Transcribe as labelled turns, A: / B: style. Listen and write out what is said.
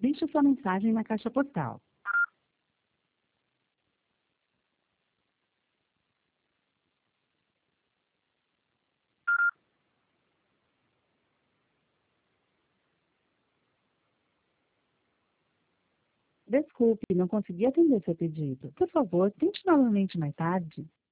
A: Deixe sua mensagem na caixa postal. Desculpe, não consegui atender seu pedido. Por favor, tente novamente mais tarde.